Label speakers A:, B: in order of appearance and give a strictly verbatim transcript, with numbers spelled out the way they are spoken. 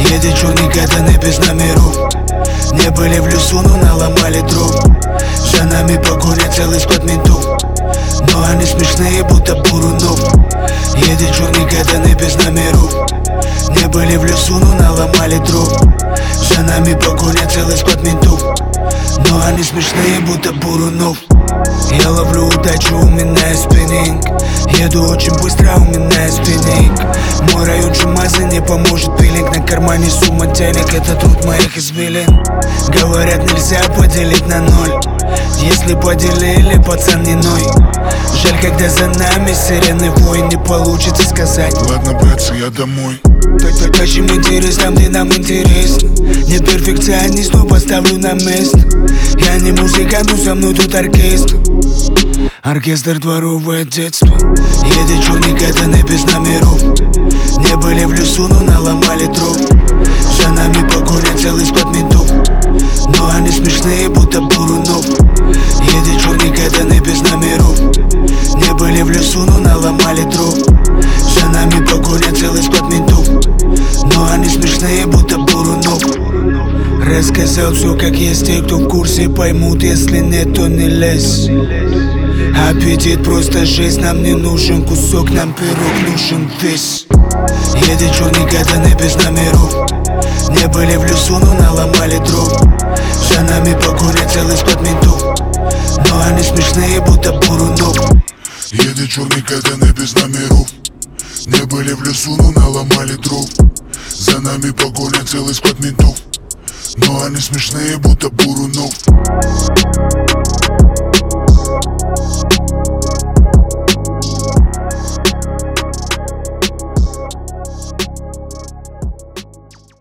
A: Едет черный катаны без номеров. Не были в лесу, но наломали дров. За нами погоня, целый склад ментов, но они смешные, будто Бурунов. Едет черный катаны без номеров. Не были в лесу, но наломали дров. За нами погоня, целый склад ментов, но они смешные, будто Бурунов. Я ловлю удачу, у меня есть спиннинг. Еду очень быстро, у меня есть спиннинг. Мой район Чумазы, не поможет пилинг. На кармане сумма денег, это труд моих извилин. Говорят, нельзя поделить на ноль. Если поделили, пацан не ной. Жаль, когда за нами сирены вой. Не получится сказать:
B: ладно, братцы, я домой.
A: Тащим интерес там, где нам интересно. Нет перфекционист, но поставлю на место. Я не музыкант, но со мной тут оркестр. Оркестр дворовое детство. Едет черный катаны без номеров. Не были в лесу, но наломали дров. За нами погоня, целый склад ментов, но они смешные, будто Бурунов. Едет черный катаны без номеров. Не были в лесу, но наломали дров. За нами погоня, целый склад ментов, но они смешные, будто Бурунов. Рассказал все как есть, те, кто в курсе, поймут. Если нет, то не лезь. Аппетит просто жесть. Нам не нужен кусок, нам пирог нужен весь. Едет черный катаны без номеров. Не были в лесу, но наломали дров. За нами погоня, целый склад ментов, но они смешные, будто Бурунов.
B: Едет черный катаны без номеров. Не были в лесу, но наломали дров. За нами погоня, целый склад ментов, но они смешные, будто Бурунов.